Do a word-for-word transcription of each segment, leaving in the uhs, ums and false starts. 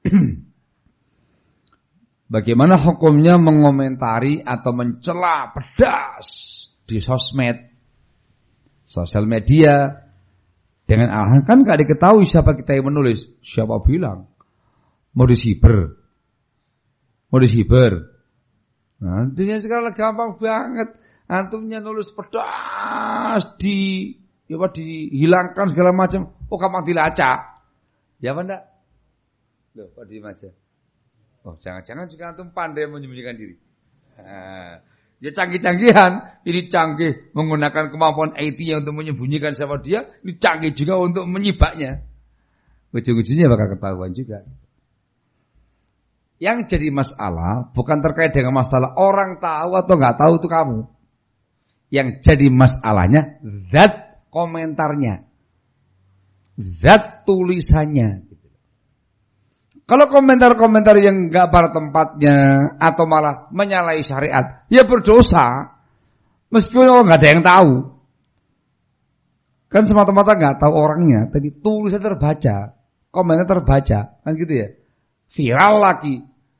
Bagaimana hukumnya mengomentari atau mencela pedas di sosmed, sosial media, dengan alasan kan gak diketahui siapa kita yang menulis. Siapa bilang? Mau disiber. Mau disiber. Nah, dunia sekarang gampang banget. Antumnya nulis pedas di, ya apa, dihilangkan segala macam. Oh, gampang dilacak. Ya apa enggak? Loh, kok diem aja? Oh, jangan-jangan juga antum pandai menyembunyikan diri. Nah, ya canggih-canggihan. Ini canggih menggunakan kemampuan I T yang untuk menyembunyikan siapa dia. Ini canggih juga untuk menyibaknya. Ujung-ujungnya bakal ketahuan juga. Yang jadi masalah bukan terkait dengan masalah orang tahu atau nggak tahu itu kamu. Yang jadi masalahnya zat komentarnya, zat tulisannya. Kalau komentar-komentar yang nggak pada tempatnya atau malah menyalahi syariat, ya berdosa. Meskipun orang nggak ada yang tahu, kan semata-mata nggak tahu orangnya, tapi tulisannya terbaca, komentar terbaca, kan gitu ya. Viral lagi,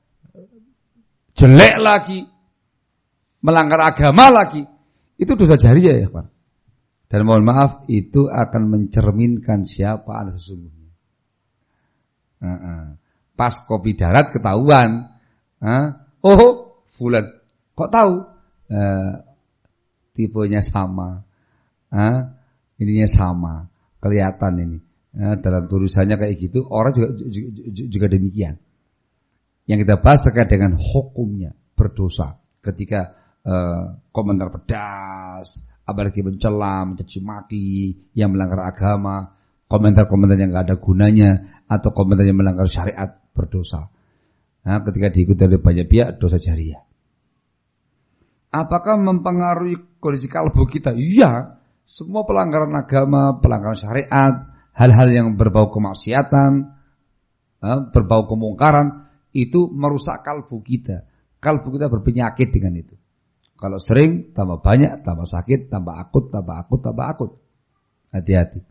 jelek lagi, melanggar agama lagi, itu dosa jariah ya Pak. Dan mohon maaf, itu akan mencerminkan siapa Anda sesungguhnya. Uh-uh. Pas kopi darat ketahuan, uh, oh fulan, kok tahu? Uh, tipenya sama, uh, ininya sama, kelihatan ini. Uh, dalam tulisannya kayak gitu, orang juga, juga, juga demikian. Yang kita bahas terkait dengan hukumnya berdosa ketika uh, komentar pedas, apalagi mencela, mencaci maki, yang melanggar agama, komentar-komentar yang nggak ada gunanya atau komentar yang melanggar syariat berdosa. Nah, ketika diikuti oleh banyak pihak, dosa jariah. Apakah mempengaruhi kondisi kalbu kita? Iya, semua pelanggaran agama, pelanggaran syariat, hal-hal yang berbau kemaksiatan, berbau kemungkaran, itu merusak kalbu kita. Kalbu kita berpenyakit dengan itu. Kalau sering, tambah banyak, tambah sakit, tambah akut, tambah akut, tambah akut. Hati-hati.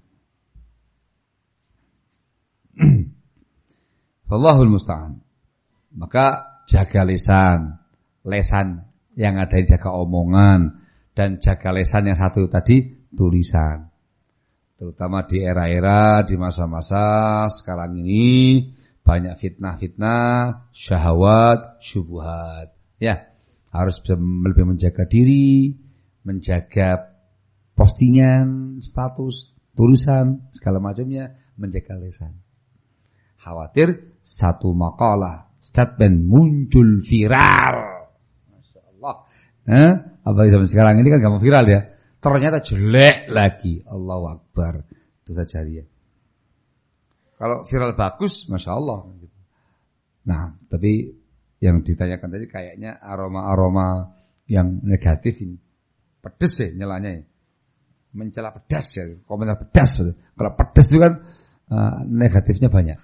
Wallahul musta'an. Maka jaga lisan, lesan yang ada jaga omongan, dan jaga lesan yang satu tadi tulisan. Terutama di era-era, di masa-masa sekarang ini banyak fitnah-fitnah, syahwat, syubhat. Ya, harus lebih menjaga diri, menjaga postingan, status, tulisan, segala macamnya, menjaga lisan. Khawatir satu makalah, statement muncul viral. Masya Allah. Eh? Apalagi zaman sekarang ini kan gampang viral ya. Ternyata jelek lagi. Allahu Akbar. Itu saja dia. Kalau viral bagus, Masya Allah. Nah, tapi yang ditanyakan tadi kayaknya aroma-aroma yang negatif ini. Pedes ya nyelanya ya. Mencela pedas ya. Komentar pedas. Kalau pedas itu kan uh, negatifnya banyak.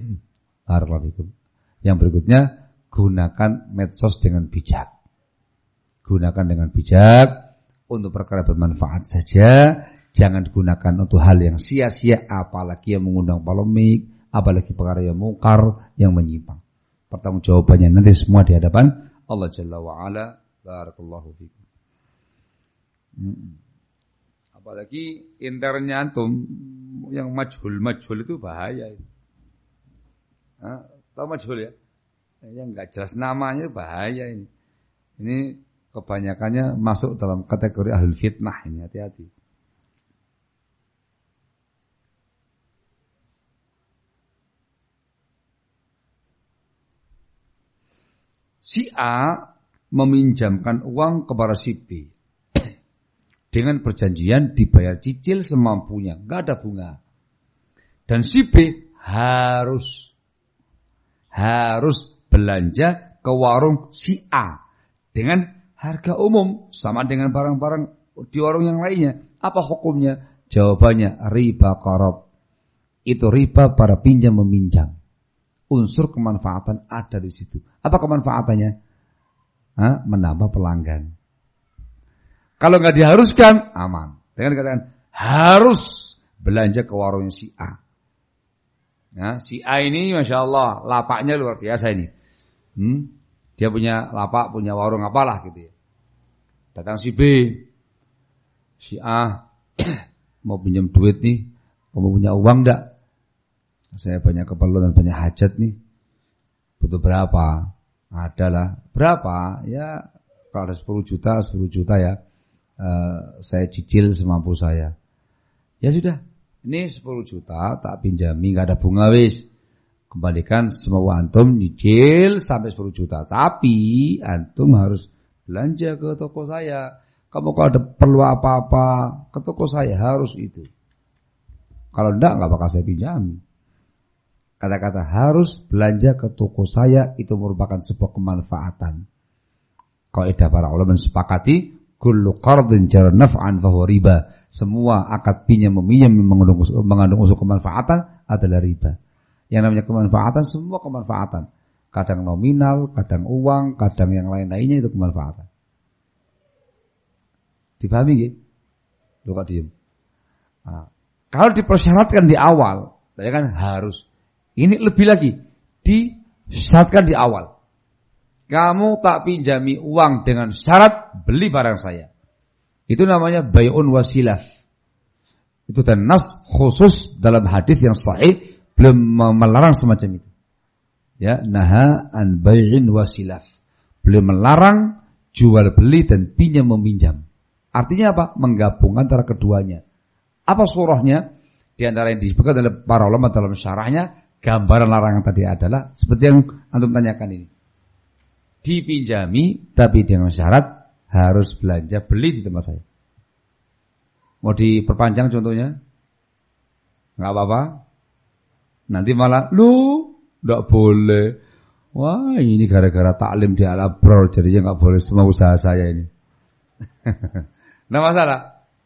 Yang berikutnya, gunakan medsos dengan bijak. Gunakan dengan bijak untuk perkara bermanfaat saja. Jangan digunakan untuk hal yang sia-sia, apalagi yang mengundang polemik, apalagi perkara yang mungkar, yang menyimpang. Pertanggungjawabannya nanti semua di hadapan Allah Jalla wa'ala. Barakallahu fikum. Hmm. Apalagi internnya antum yang majhul-majhul itu bahaya. Nah, tahu majhul ya? Yang nggak jelas namanya bahaya ini. Ini kebanyakannya masuk dalam kategori ahlul fitnah ini, hati-hati. Si A meminjamkan uang kepada si B dengan perjanjian dibayar cicil semampunya, nggak ada bunga. Dan si B harus harus belanja ke warung si A dengan harga umum sama dengan barang-barang di warung yang lainnya. Apa hukumnya? Jawabannya riba qarad. Itu riba para pinjam meminjam. Unsur kemanfaatan ada di situ. Apa kemanfaatannya? Hah? Menambah pelanggan. Kalau nggak diharuskan, aman. Dengan katakan harus belanja ke warung si A. Ya, si A ini Masya Allah lapaknya luar biasa ini. Hmm? Dia punya lapak, punya warung apalah gitu ya. Datang si B, si A mau pinjam duit nih, mau punya uang enggak? Saya banyak keperluan dan banyak hajat nih. Butuh berapa? Adalah berapa? Ya kalau ada sepuluh juta, sepuluh juta ya. Uh, saya cicil semampu saya. Ya sudah, ini sepuluh juta tak pinjami, enggak ada bunga wis. Kembalikan semua antum nyicil sampai sepuluh juta. Tapi antum harus belanja ke toko saya. Kamu kalau ada perlu apa-apa ke toko saya harus itu. Kalau enggak enggak bakal saya pinjami. Kata-kata harus belanja ke toko saya itu merupakan sebuah kemanfaatan. Kaidah para ulama sepakati kullu qardin jar naf'an fa huwa riba. Semua akad pinjam meminjam mengandung mengandung unsur kemanfaatan adalah riba. Yang namanya kemanfaatan semua kemanfaatan. Kadang nominal, kadang uang, kadang yang lain-lainnya itu kemanfaatan. Dipahami nggih? Lu kok diem. Nah, kalau dipersyaratkan di awal, ya kan harus. Ini lebih lagi disyaratkan di awal. Kamu tak pinjami uang dengan syarat beli barang saya. Itu namanya bai'un wasilaf. Itu dan nas khusus dalam hadis yang sahih belum melarang semacam itu. Ya, naha an bai'in wasilaf. Belum melarang jual beli dan pinjam meminjam. Artinya apa? Menggabung antara keduanya. Apa surahnya? Di antara yang disebutkan oleh para ulama dalam syarahnya, gambaran larangan tadi adalah seperti yang antum tanyakan ini. Dipinjami tapi dengan syarat harus belanja beli di tempat saya. Mau diperpanjang contohnya? Enggak apa-apa. Nanti malah lu enggak boleh. Wah, ini gara-gara taklim di Al-Abror jadinya enggak boleh semua usaha saya ini. Nah, masalah.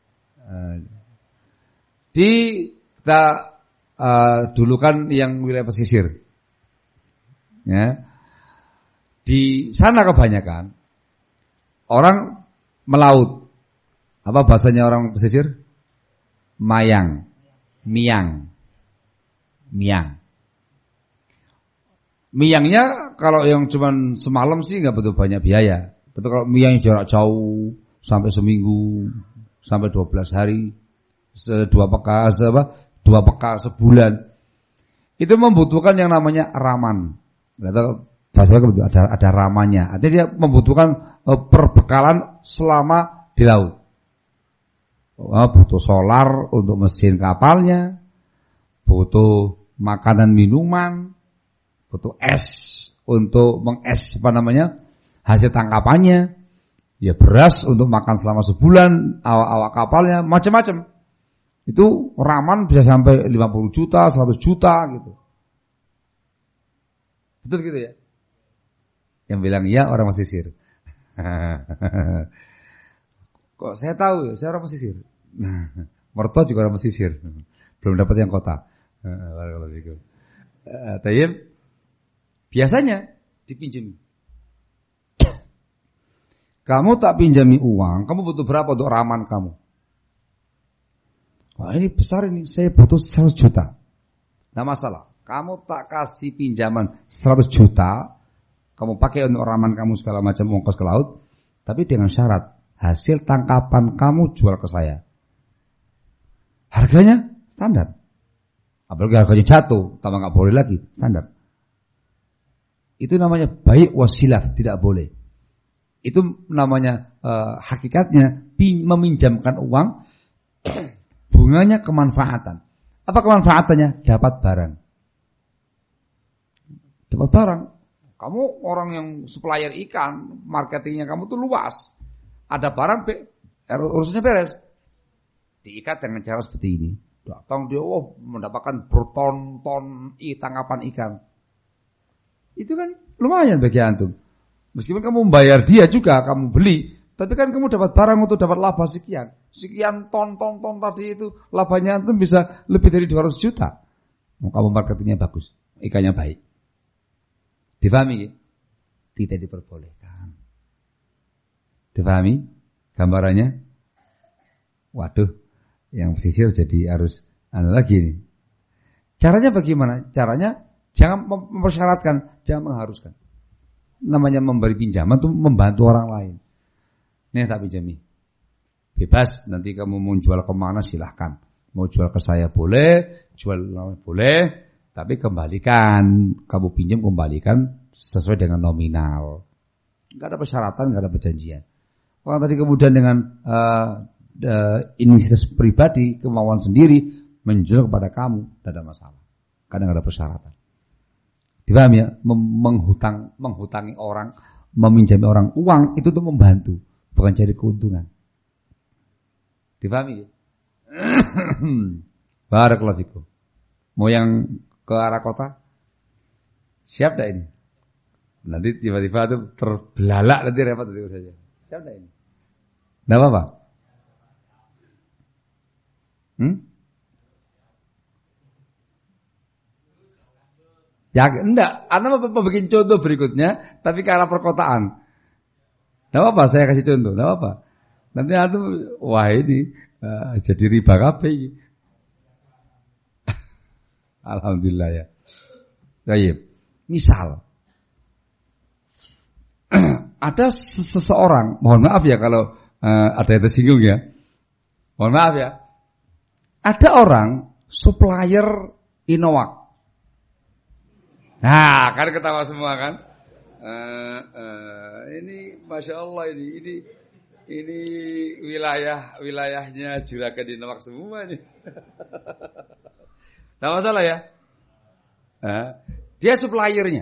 Di kita Uh, dulu kan yang wilayah pesisir, ya, di sana kebanyakan orang melaut. Apa bahasanya orang pesisir? Mayang, miang, miang. Miangnya kalau yang cuman semalam sih nggak betul banyak biaya. Tapi kalau miang jarak jauh sampai seminggu, sampai dua belas hari, dua pekan, apa? Dua pekan sebulan itu membutuhkan yang namanya raman. Bahasa ada ada ramannya. Artinya dia membutuhkan uh, perbekalan selama di laut. Uh, butuh solar untuk mesin kapalnya, butuh makanan minuman, butuh es untuk menges apa namanya hasil tangkapannya, ya beras untuk makan selama sebulan, awak-awak kapalnya, macam-macam. Itu raman bisa sampai lima puluh juta, seratus juta gitu. Betul gitu ya? Yang bilang iya orang pesisir. Kok saya tahu ya, saya orang pesisir. Mertua juga orang pesisir. Belum dapat yang kota. Tayyib. Biasanya dipinjami. Kamu tak pinjami uang, kamu butuh berapa untuk raman kamu? Wah, ini besar ini, saya butuh seratus juta. Nah masalah, kamu tak kasih pinjaman seratus juta, kamu pakai untuk raman kamu segala macam ongkos ke laut, tapi dengan syarat hasil tangkapan kamu jual ke saya. Harganya standar. Apalagi harganya jatuh, tambah nggak boleh lagi, standar. Itu namanya baik wasilaf, tidak boleh. Itu namanya uh, hakikatnya meminjamkan uang. Bunganya kemanfaatan. Apa kemanfaatannya? Dapat barang. Dapat barang. Kamu orang yang supplier ikan, marketingnya kamu tuh luas. Ada barang, urusannya beres. Diikat dengan cara seperti ini. Datang dia, oh, mendapatkan berton-ton tangkapan ikan. Itu kan lumayan bagi antum. Meskipun kamu membayar dia juga, kamu beli. Tapi kan kamu dapat barang untuk dapat laba sekian. Sekian ton-ton-ton tadi itu labanya itu bisa lebih dari dua ratus juta. Kamu marketingnya bagus, ikannya baik. Difahami? Tidak diperbolehkan. Difahami gambarannya? Waduh, yang pesisir jadi harus anu lagi nih. Caranya bagaimana? Caranya jangan mempersyaratkan, jangan mengharuskan. Namanya memberi pinjaman itu membantu orang lain. Nih tak pinjami. Bebas, nanti kamu mau jual kemana silahkan. Mau jual ke saya boleh, jual boleh, tapi kembalikan. Kamu pinjam kembalikan sesuai dengan nominal. Enggak ada persyaratan, enggak ada perjanjian. Orang tadi kemudian dengan uh, uh, inisiatif pribadi, kemauan sendiri menjual kepada kamu, tidak ada masalah. Karena enggak ada persyaratan. Dipaham ya? Menghutang, menghutangi orang, meminjami orang uang itu tuh membantu, bukan cari keuntungan. Dipahami ya? Barakallahu fikum. Mau yang ke arah kota? Siap dah ini? Nanti tiba-tiba itu terbelalak nanti repot itu saja. Siap dah ini? Enggak apa-apa? Hmm? Ya enggak, Anda mau bikin contoh berikutnya, tapi ke arah perkotaan. Enggak apa-apa, saya kasih contoh, enggak apa-apa. Nanti antum wah ini uh, jadi riba kabeh iki. Alhamdulillah ya. Baik. Misal ada seseorang, mohon maaf ya kalau uh, ada yang tersinggung ya. Mohon maaf ya. Ada orang supplier Inowak. Nah, kan ketawa semua kan? Uh, uh, ini masya Allah ini ini ini wilayah wilayahnya Juragan Inowak semua nih. Tidak masalah ya. Uh, dia suppliernya.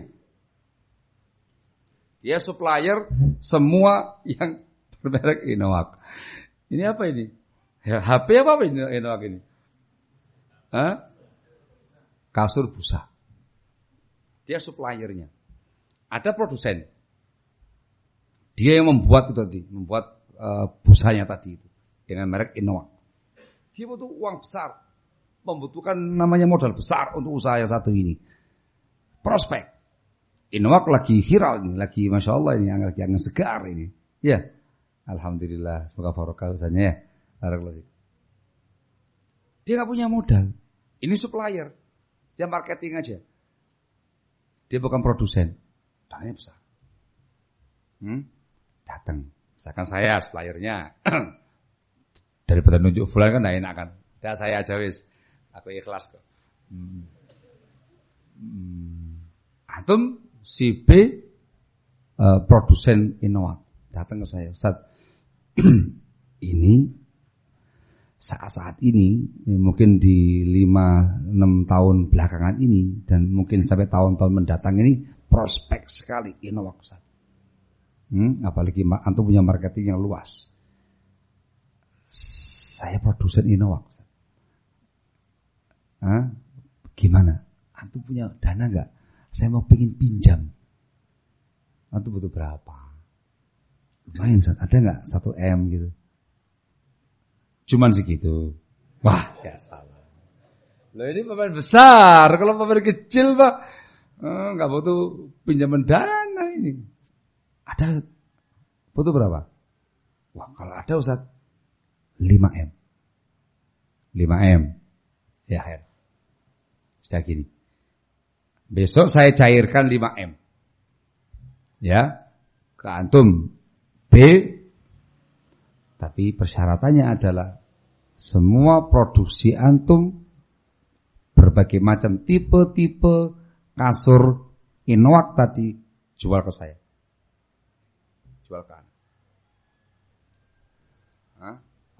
Dia supplier semua yang bermerek Inowak. Ini apa ini? H P apa apa ini Inowak ini? Hah? Kasur busa. Dia suppliernya. Ada produsen. Dia yang membuat itu tadi, membuat uh, busanya tadi itu dengan merek Inowak. Dia butuh uang besar, membutuhkan namanya modal besar untuk usaha yang satu ini. Prospek. Inowak lagi viral ini, lagi masya Allah ini, lagi angin segar ini. Ya, alhamdulillah, semoga barokah usahanya ya. Dia nggak punya modal. Ini supplier, dia marketing aja. Dia bukan produsen, dananya besar. Hmm? Datang, misalkan saya suppliernya, daripada nunjuk fulan kan tidak enak kan. Dah saya aja wis, aku ikhlas kok. Hmm. Hmm. Antum si B uh, produsen Inowak datang ke saya, Ustaz. Ini saat-saat ini mungkin di lima enam tahun belakangan ini dan mungkin sampai tahun-tahun mendatang ini prospek sekali Inowak, Ustaz. Hmm, apalagi antum punya marketing yang luas. Saya produsen Inowak, Ustaz. Hah? Gimana? Antum punya dana enggak? Saya mau pengen pinjam. Antum butuh berapa? Lumayan, Ustaz. Ada enggak satu M gitu? Cuman segitu. Wah, ya salah. Loh ini pemain besar. Kalau pemain kecil, Pak, eh, enggak butuh pinjaman dana ini. Ada butuh berapa? Wah, kalau ada Ustaz lima M. lima M. Ya, Her. Sudah gini. Besok saya cairkan lima M. Ya. Ke antum B. Tapi persyaratannya adalah semua produksi antum berbagai macam tipe-tipe kasur Inowak tadi jual ke saya. Jual ke anda. Hah?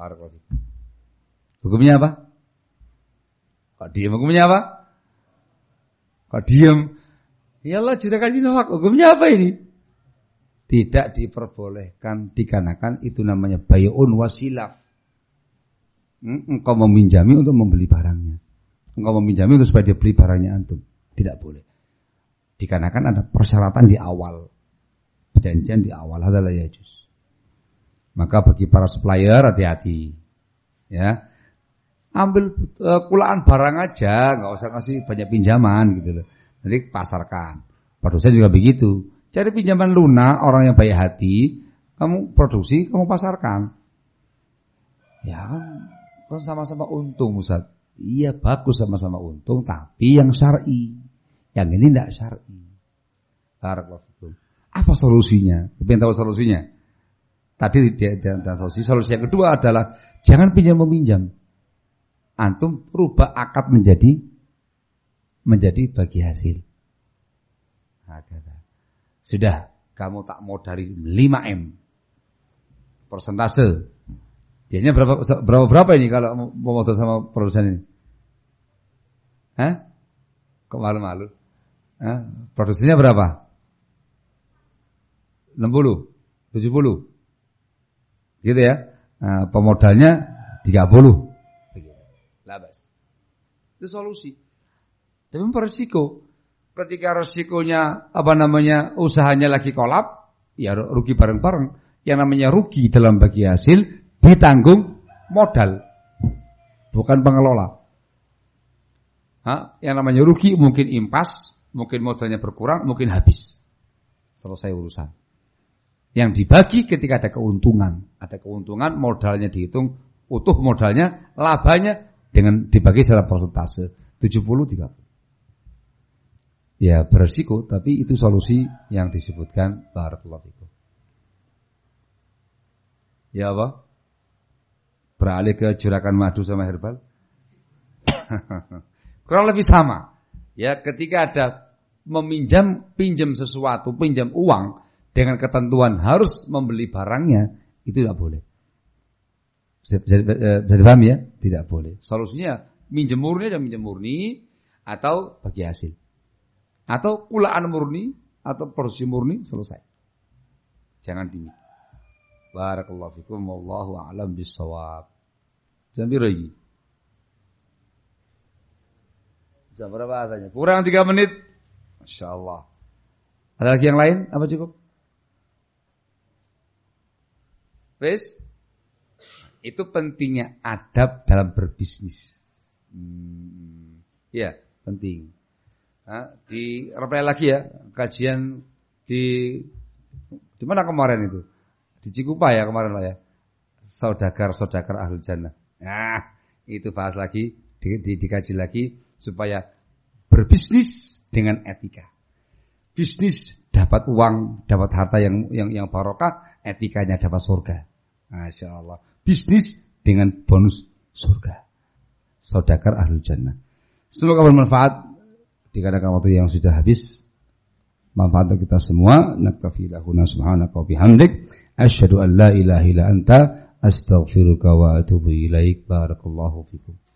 Hukumnya apa? Kok diam hukumnya apa? Kok diam? Ya Allah, Juragan Inowak, hukumnya apa ini? Tidak diperbolehkan dikarenakan itu namanya bay'un wasilaf. Engkau meminjami untuk membeli barangnya. Engkau meminjami untuk supaya dia beli barangnya antum. Tidak boleh. Dikarenakan ada persyaratan di awal. Perjanjian di awal adalah yajuz. Maka bagi para supplier hati-hati. Ya. Ambil uh, kulaan barang aja, enggak usah kasih banyak pinjaman gitu loh. Nanti pasarkan. Produsen juga begitu. Cari pinjaman lunak, orang yang baik hati, kamu produksi, kamu pasarkan. Ya kan, kan sama-sama untung, Ustaz. Iya bagus sama-sama untung, tapi yang syar'i. Yang ini tidak syar'i. Barakallahu. Apa solusinya? Pengen tahu solusinya? Tadi di antara solusi. Solusi yang kedua adalah jangan pinjam meminjam. Antum rubah akad menjadi menjadi bagi hasil. Nah, sudah, kamu tak mau dari lima M persentase. Biasanya berapa berapa berapa ini kalau mau modal sama produsen ini? Hah? Kok malu-malu? Hah? Produksinya berapa? enam puluh, tujuh puluh. Gitu ya. Nah, pemodalnya tiga puluh. Labas. Itu solusi. Tapi beresiko. Ketika resikonya apa namanya usahanya lagi kolap, ya rugi bareng-bareng. Yang namanya rugi dalam bagi hasil ditanggung modal, bukan pengelola. Hah? Yang namanya rugi mungkin impas, mungkin modalnya berkurang, mungkin habis. Selesai urusan. Yang dibagi ketika ada keuntungan, ada keuntungan modalnya dihitung utuh modalnya, labanya dengan dibagi secara persentase tujuh puluh tiga puluh. Ya beresiko, tapi itu solusi yang disebutkan barakallahu fikum. Ya apa? Beralih ke juragan madu sama herbal. Kurang lebih sama. Ya, ketika ada meminjam, pinjam sesuatu, pinjam uang dengan ketentuan harus membeli barangnya, itu tidak boleh. Bisa, bisa, bisa dipaham ya? Tidak boleh. Solusinya minjem murni dan minjem murni atau bagi hasil. Atau kulaan murni atau porsi murni, selesai. Jangan dimiliki. Barakallahu fikum wallahu a'lam bissawab. Jam berapa lagi? Jam berapa azannya? Kurang tiga menit. Masyaallah. Ada lagi yang lain? Apa cukup? Wes? Itu pentingnya adab dalam berbisnis. Hmm, ya, penting. Nah, di reply lagi ya, kajian di di mana kemarin itu? Di Cikupa ya kemarin lah ya. Saudagar-saudagar ahlul jannah. Nah, itu bahas lagi, di, di, dikaji lagi supaya berbisnis dengan etika. Bisnis dapat uang, dapat harta yang yang yang barokah, etikanya dapat surga. Masya Allah. Bisnis dengan bonus surga. Saudagar ahlul jannah. Semoga bermanfaat. Dikarenakan waktu yang sudah habis, manfaat untuk kita semua. Naktafi lahuna subhanaka wa bihamdik. Asyhadu an la ilaha illa anta astaghfiruka wa atubu ilaik. Barakallahu fikum.